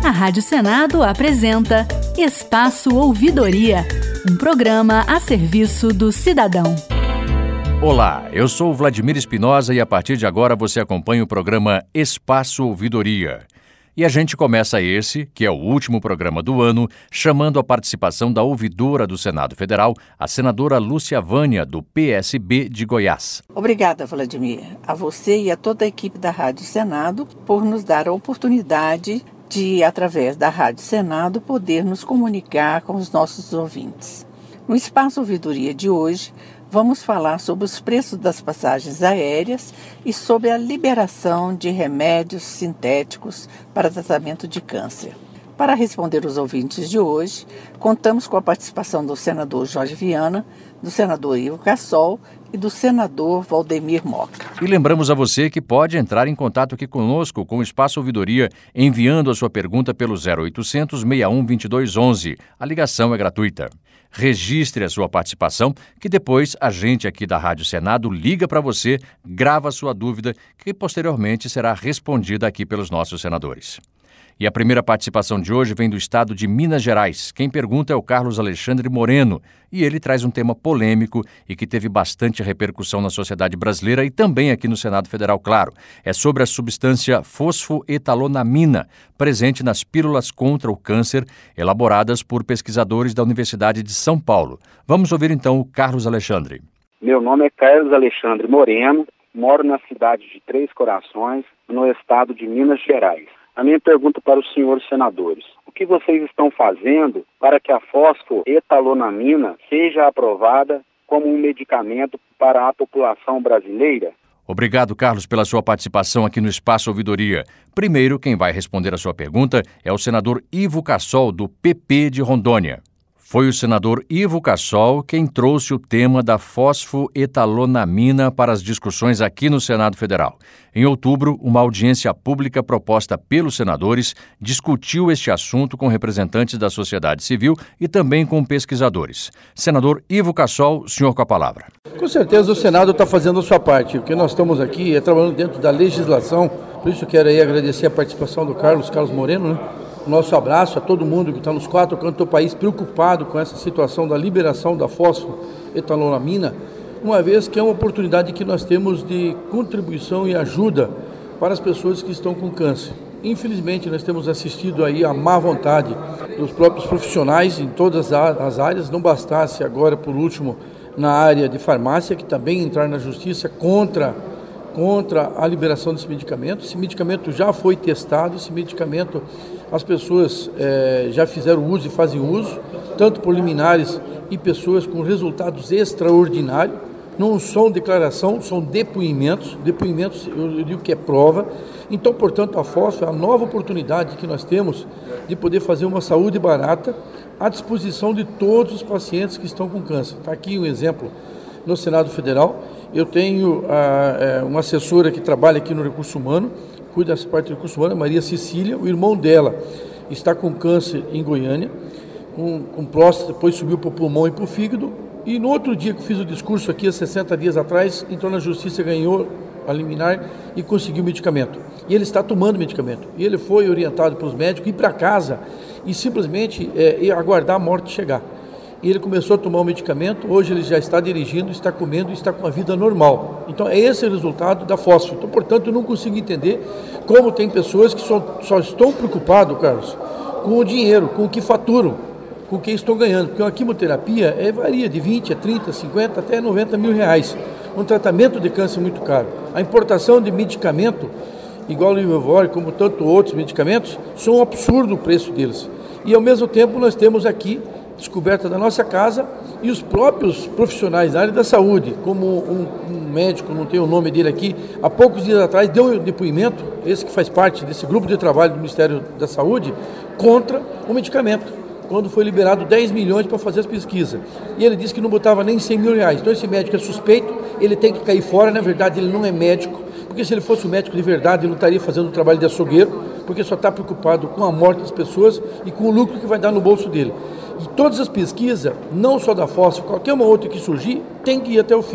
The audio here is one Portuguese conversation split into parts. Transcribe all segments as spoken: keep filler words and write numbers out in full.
A Rádio Senado apresenta Espaço Ouvidoria, um programa a serviço do cidadão. Olá, eu sou Vladimir Espinosa e a partir de agora você acompanha o programa Espaço Ouvidoria. E a gente começa esse, que é o último programa do ano, chamando a participação da ouvidora do Senado Federal, a senadora Lúcia Vânia, do P S B de Goiás. Obrigada, Vladimir, a você e a toda a equipe da Rádio Senado por nos dar a oportunidade de, através da Rádio Senado, poder nos comunicar com os nossos ouvintes. No Espaço Ouvidoria de hoje, vamos falar sobre os preços das passagens aéreas e sobre a liberação de remédios sintéticos para tratamento de câncer. Para responder os ouvintes de hoje, contamos com a participação do senador Jorge Viana, do senador Ivo Cassol e do senador Valdemir Moca. E lembramos a você que pode entrar em contato aqui conosco com o Espaço Ouvidoria, enviando a sua pergunta pelo zero oitocentos, seis um, dois dois um um. A ligação é gratuita. Registre a sua participação, que depois a gente aqui da Rádio Senado liga para você, grava a sua dúvida, que posteriormente será respondida aqui pelos nossos senadores. E a primeira participação de hoje vem do estado de Minas Gerais. Quem pergunta é o Carlos Alexandre Moreno, e ele traz um tema polêmico e que teve bastante repercussão na sociedade brasileira e também aqui no Senado Federal, claro. É sobre a substância fosfoetalonamina, presente nas pílulas contra o câncer, elaboradas por pesquisadores da Universidade de São Paulo. Vamos ouvir então o Carlos Alexandre. Meu nome é Carlos Alexandre Moreno, moro na cidade de Três Corações, no estado de Minas Gerais. A minha pergunta para os senhores senadores: o que vocês estão fazendo para que a fosfoetalonamina seja aprovada como um medicamento para a população brasileira? Obrigado, Carlos, pela sua participação aqui no Espaço Ouvidoria. Primeiro, quem vai responder a sua pergunta é o senador Ivo Cassol, do P P de Rondônia. Foi o senador Ivo Cassol quem trouxe o tema da fosfoetalonamina para as discussões aqui no Senado Federal. Em outubro, uma audiência pública proposta pelos senadores discutiu este assunto com representantes da sociedade civil e também com pesquisadores. Senador Ivo Cassol, senhor com a palavra. Com certeza o Senado está fazendo a sua parte. O que nós estamos aqui é trabalhando dentro da legislação. Por isso quero aí agradecer a participação do Carlos, Carlos Moreno, né? Nosso abraço a todo mundo que está nos quatro cantos do país preocupado com essa situação da liberação da fosfoetalonamina, uma vez que é uma oportunidade que nós temos de contribuição e ajuda para as pessoas que estão com câncer. Infelizmente, nós temos assistido aí a má vontade dos próprios profissionais em todas as áreas, não bastasse agora, por último, na área de farmácia, que também entrar na justiça contra contra a liberação desse medicamento. Esse medicamento já foi testado, esse medicamento as pessoas é, já fizeram uso e fazem uso, tanto por liminares e pessoas com resultados extraordinários. Não são declaração, são depoimentos, depoimentos eu digo que é prova. Então, portanto, a fosfo é a nova oportunidade que nós temos de poder fazer uma saúde barata à disposição de todos os pacientes que estão com câncer. Está aqui um exemplo no Senado Federal. Eu tenho ah, uma assessora que trabalha aqui no Recurso Humano, cuida dessa parte do Recurso Humano, Maria Cecília. O irmão dela está com câncer em Goiânia, com, com próstata, depois subiu para o pulmão e para o fígado. E no outro dia que fiz o discurso aqui, há sessenta dias atrás, entrou na justiça, ganhou a liminar e conseguiu o medicamento. E ele está tomando medicamento. E ele foi orientado pelos médicos ir para casa e simplesmente é, aguardar a morte chegar. E ele começou a tomar o medicamento, hoje ele já está dirigindo, está comendo e está com uma vida normal. Então, é esse o resultado da fosfo. Então, portanto, eu não consigo entender como tem pessoas que só, só estão preocupadas, Carlos, com o dinheiro, com o que faturam, com o que estão ganhando. Porque uma quimioterapia é, varia de vinte a trinta, cinquenta até noventa mil reais. Um tratamento de câncer muito caro. A importação de medicamento, igual o Livovor, como tantos outros medicamentos, são um absurdo o preço deles. E, ao mesmo tempo, nós temos aqui descoberta da nossa casa e os próprios profissionais da área da saúde, como um, um médico, não tenho o nome dele aqui, há poucos dias atrás deu um depoimento, esse que faz parte desse grupo de trabalho do Ministério da Saúde, contra o medicamento, quando foi liberado dez milhões para fazer as pesquisas. E ele disse que não botava nem cem mil reais. Então esse médico é suspeito, ele tem que cair fora, na verdade ele não é médico, porque se ele fosse um médico de verdade, ele não estaria fazendo o trabalho de açougueiro, porque só está preocupado com a morte das pessoas e com o lucro que vai dar no bolso dele. E todas as pesquisas, não só da fósforo, qualquer uma outra que surgir, tem que ir até o fim.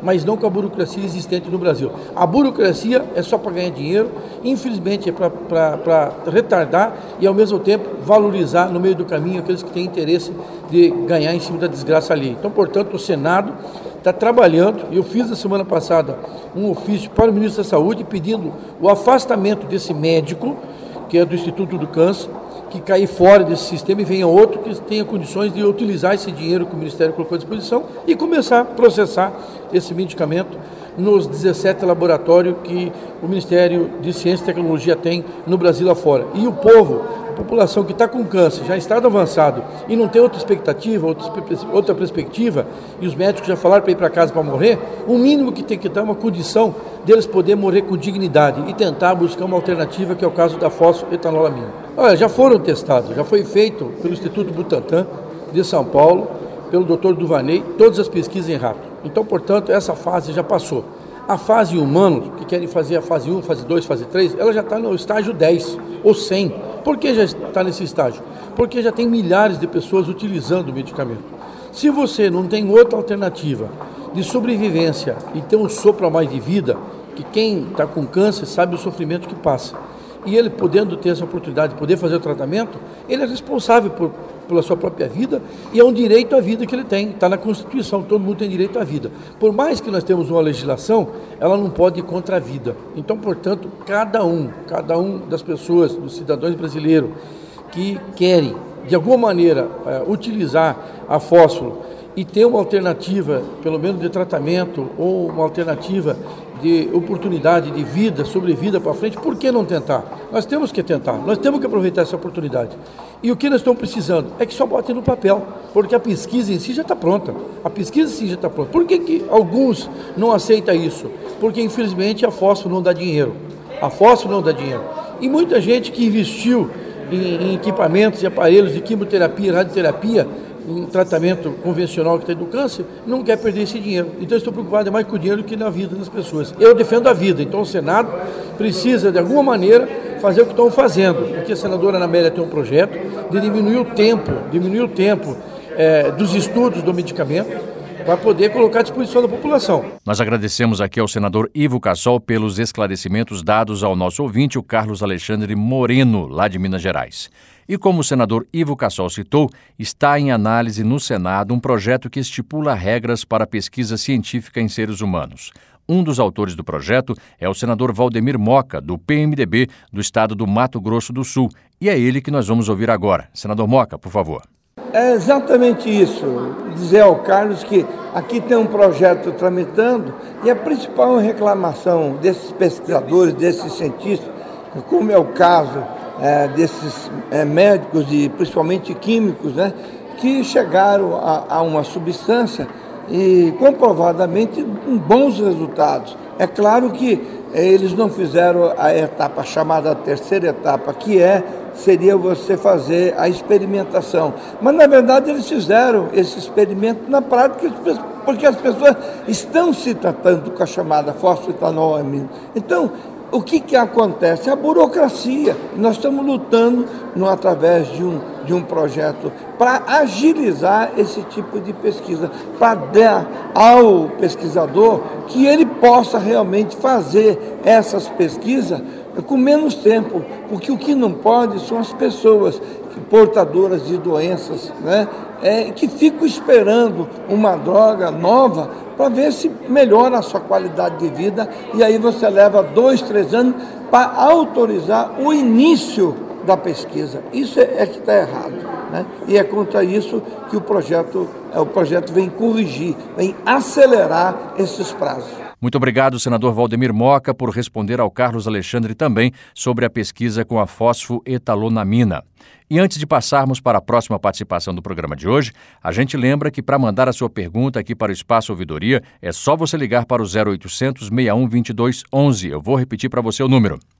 mas não com a burocracia existente no Brasil. A burocracia é só para ganhar dinheiro, infelizmente é para retardar e ao mesmo tempo valorizar no meio do caminho aqueles que têm interesse de ganhar em cima da desgraça ali. Então, portanto, o Senado está trabalhando, eu fiz na semana passada um ofício para o ministro da Saúde pedindo o afastamento desse médico, que é do Instituto do Câncer, que cair fora desse sistema e venha outro que tenha condições de utilizar esse dinheiro que o Ministério colocou à disposição e começar a processar esse medicamento nos dezessete laboratórios que o Ministério de Ciência e Tecnologia tem no Brasil lá fora. E o povo, a população que está com câncer, já em estado avançado e não tem outra expectativa, outra perspectiva, e os médicos já falaram para ir para casa para morrer, o mínimo que tem que dar é uma condição deles poder morrer com dignidade e tentar buscar uma alternativa, que é o caso da fosfoetanolamina. Olha, já foram testados, já foi feito pelo Instituto Butantan de São Paulo, pelo doutor Duvanei, todas as pesquisas em rato. Então, portanto, essa fase já passou. A fase humanos, que querem fazer a fase um, fase dois, fase três, ela já está no estágio dez ou cem. Por que já está nesse estágio? Porque já tem milhares de pessoas utilizando o medicamento. Se você não tem outra alternativa de sobrevivência e ter um sopro a mais de vida, que quem está com câncer sabe o sofrimento que passa, e ele podendo ter essa oportunidade de poder fazer o tratamento, ele é responsável por, pela sua própria vida e é um direito à vida que ele tem, está na Constituição, todo mundo tem direito à vida. Por mais que nós temos uma legislação, ela não pode ir contra a vida. Então, portanto, cada um, cada um das pessoas, dos cidadãos brasileiros que querem, de alguma maneira, é, utilizar a fósforo e ter uma alternativa, pelo menos de tratamento, ou uma alternativa de oportunidade de vida, sobrevida para frente, por que não tentar? Nós temos que tentar, nós temos que aproveitar essa oportunidade. E o que nós estamos precisando é que só botem no papel, porque a pesquisa em si já está pronta. A pesquisa em si já está pronta. Por que que alguns não aceitam isso? Porque, infelizmente, a fósforo não dá dinheiro. A fósforo não dá dinheiro. E muita gente que investiu em, em equipamentos e aparelhos de quimioterapia, radioterapia, em tratamento convencional que tem do câncer, não quer perder esse dinheiro. Então eu estou preocupado mais com o dinheiro que na vida das pessoas. Eu defendo a vida, então o Senado precisa de alguma maneira fazer o que estão fazendo, porque a senadora Ana Amélia tem um projeto de diminuir o tempo, diminuir o tempo é, dos estudos do medicamento, para poder colocar à disposição da população. Nós agradecemos aqui ao senador Ivo Cassol pelos esclarecimentos dados ao nosso ouvinte, o Carlos Alexandre Moreno, lá de Minas Gerais. E como o senador Ivo Cassol citou, está em análise no Senado um projeto que estipula regras para a pesquisa científica em seres humanos. Um dos autores do projeto é o senador Valdemir Moca, do P M D B do estado do Mato Grosso do Sul. E é ele que nós vamos ouvir agora. Senador Moca, por favor. É exatamente isso, dizer ao Carlos que aqui tem um projeto tramitando e a principal reclamação desses pesquisadores, desses cientistas, como é o caso é, desses é, médicos e principalmente químicos, né, que chegaram a, a uma substância e comprovadamente com bons resultados. É claro que é, eles não fizeram a etapa chamada terceira etapa, que é seria você fazer a experimentação. Mas, na verdade, eles fizeram esse experimento na prática, porque as pessoas estão se tratando com a chamada fosfoetanolamina. Então, o que, que acontece? A burocracia. Nós estamos lutando no, através de um, de um projeto para agilizar esse tipo de pesquisa, para dar ao pesquisador que ele possa realmente fazer essas pesquisas com menos tempo, porque o que não pode são as pessoas portadoras de doenças, né, é, que ficam esperando uma droga nova para ver se melhora a sua qualidade de vida, e aí você leva dois, três anos para autorizar o início da pesquisa. Isso é, é que está errado, né? E é contra isso que o projeto, o projeto vem corrigir, vem acelerar esses prazos. Muito obrigado, senador Valdemir Moca, por responder ao Carlos Alexandre também sobre a pesquisa com a fosfoetalonamina. E antes de passarmos para a próxima participação do programa de hoje, a gente lembra que para mandar a sua pergunta aqui para o Espaço Ouvidoria, é só você ligar para o zero oitocentos, seis um dois dois, um um. Eu vou repetir para você o número.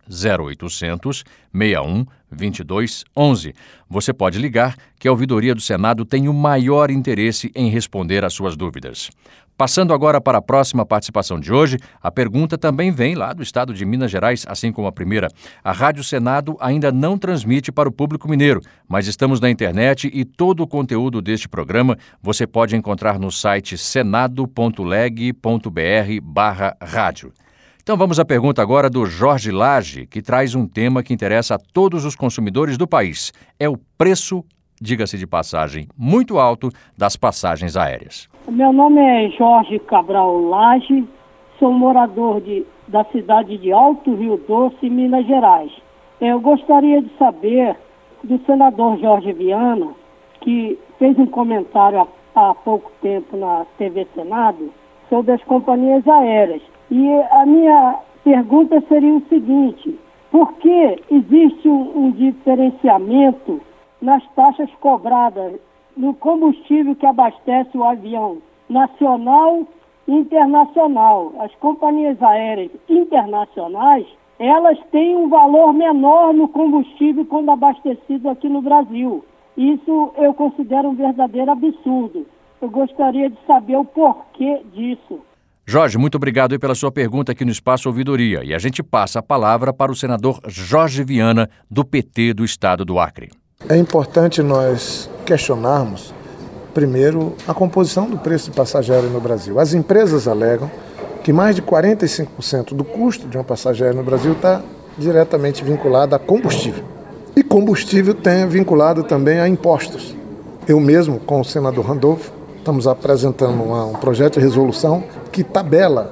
zero oitocentos, seis um, vinte e dois, onze. Você pode ligar, que a Ouvidoria do Senado tem o maior interesse em responder às suas dúvidas. Passando agora para a próxima participação de hoje, a pergunta também vem lá do estado de Minas Gerais, assim como a primeira. A Rádio Senado ainda não transmite para o público mineiro, mas estamos na internet e todo o conteúdo deste programa você pode encontrar no site senado ponto leg ponto br barra rádio. Então vamos à pergunta agora do Jorge Lage, que traz um tema que interessa a todos os consumidores do país. É o preço, diga-se de passagem, muito alto das passagens aéreas. Meu nome é Jorge Cabral Lage, sou morador de, da cidade de Alto Rio Doce, Minas Gerais. Eu gostaria de saber do senador Jorge Viana, que fez um comentário há, há pouco tempo na T V Senado sobre as companhias aéreas. E a minha pergunta seria o seguinte: por que existe um, um diferenciamento nas taxas cobradas no combustível que abastece o avião nacional e internacional? As companhias aéreas internacionais, elas têm um valor menor no combustível quando abastecido aqui no Brasil. Isso eu considero um verdadeiro absurdo. Eu gostaria de saber o porquê disso. Jorge, muito obrigado aí pela sua pergunta aqui no Espaço Ouvidoria. E a gente passa a palavra para o senador Jorge Viana, do P T do Estado do Acre. É importante nós questionarmos, primeiro, a composição do preço de passagem aérea no Brasil. As empresas alegam que mais de quarenta e cinco por cento do custo de uma passagem aérea no Brasil está diretamente vinculado a combustível. E combustível tem vinculado também a impostos. Eu mesmo, com o senador Randolfo, estamos apresentando uma, um projeto de resolução que tabela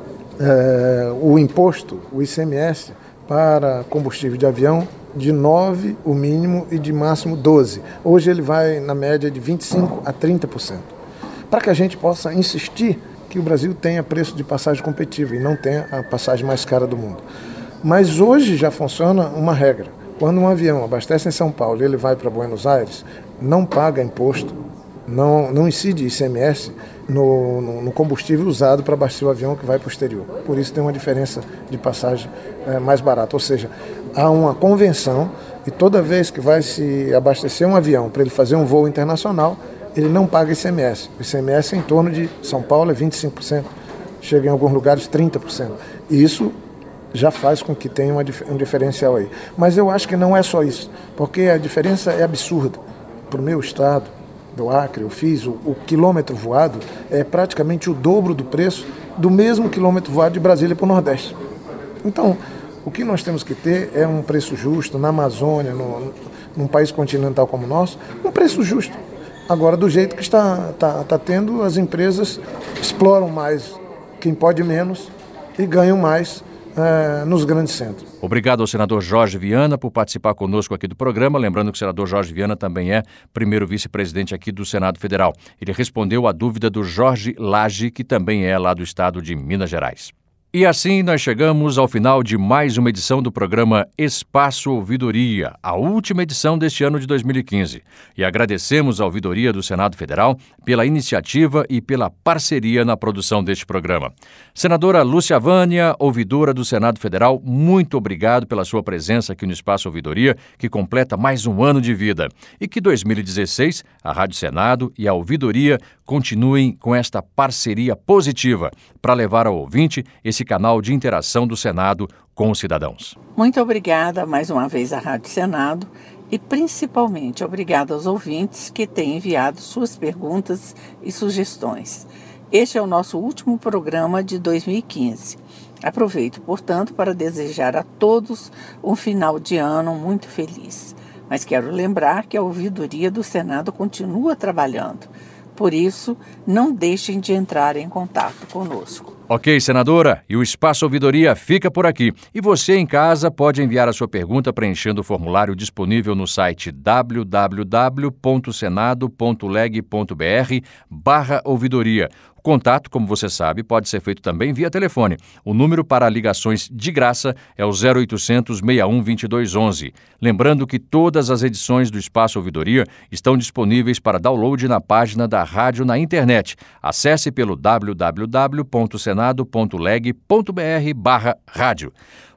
é, o imposto, o I C M S, para combustível de avião de nove o mínimo e de máximo doze. Hoje ele vai na média de vinte e cinco a trinta por cento. Para que a gente possa insistir que o Brasil tenha preço de passagem competitivo e não tenha a passagem mais cara do mundo. Mas hoje já funciona uma regra. Quando um avião abastece em São Paulo e ele vai para Buenos Aires, não paga imposto, não, não incide I C M S no, no, no combustível usado para abastecer o avião que vai para o exterior. Por isso tem uma diferença de passagem é, mais barata. Ou seja, há uma convenção e toda vez que vai se abastecer um avião para ele fazer um voo internacional, ele não paga I C M S. O I C M S é em torno de São Paulo é vinte e cinco por cento, chega em alguns lugares trinta por cento. E isso já faz com que tenha uma, um diferencial aí. Mas eu acho que não é só isso, porque a diferença é absurda. Para o meu estado do Acre, eu fiz, o, o quilômetro voado é praticamente o dobro do preço do mesmo quilômetro voado de Brasília para o Nordeste. Então, o que nós temos que ter é um preço justo na Amazônia, no, num país continental como o nosso, um preço justo. Agora, do jeito que está, está, está tendo, as empresas exploram mais quem pode menos e ganham mais é, nos grandes centros. Obrigado ao senador Jorge Viana por participar conosco aqui do programa. Lembrando que o senador Jorge Viana também é primeiro vice-presidente aqui do Senado Federal. Ele respondeu à dúvida do Jorge Lage, que também é lá do estado de Minas Gerais. E assim nós chegamos ao final de mais uma edição do programa Espaço Ouvidoria, a última edição deste ano de dois mil e quinze. E agradecemos à Ouvidoria do Senado Federal pela iniciativa e pela parceria na produção deste programa. Senadora Lúcia Vânia, ouvidora do Senado Federal, muito obrigado pela sua presença aqui no Espaço Ouvidoria, que completa mais um ano de vida. E que dois mil e dezesseis, a Rádio Senado e a Ouvidoria continuem com esta parceria positiva para levar ao ouvinte esse canal de interação do Senado com os cidadãos. Muito obrigada mais uma vez à Rádio Senado e principalmente obrigada aos ouvintes que têm enviado suas perguntas e sugestões. Este é o nosso último programa de dois mil e quinze. Aproveito, portanto, para desejar a todos um final de ano muito feliz. Mas quero lembrar que a Ouvidoria do Senado continua trabalhando. Por isso, não deixem de entrar em contato conosco. Ok, senadora, e o Espaço Ouvidoria fica por aqui. E você em casa pode enviar a sua pergunta preenchendo o formulário disponível no site w w w ponto senado ponto leg ponto br barra ouvidoria. O contato, como você sabe, pode ser feito também via telefone. O número para ligações de graça é o zero oitocentos, seis um, vinte e dois, onze. Lembrando que todas as edições do Espaço Ouvidoria estão disponíveis para download na página da rádio na internet. Acesse pelo w w w ponto senado ponto leg ponto br barra rádio.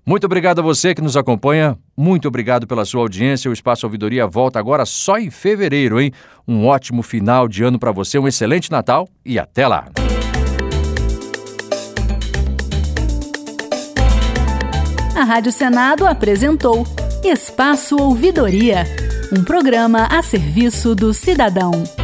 Muito obrigado a você que nos acompanha. Muito obrigado pela sua audiência. O Espaço Ouvidoria volta agora só em fevereiro, hein? Um ótimo final de ano para você, um excelente Natal e até lá. A Rádio Senado apresentou Espaço Ouvidoria, um programa a serviço do cidadão.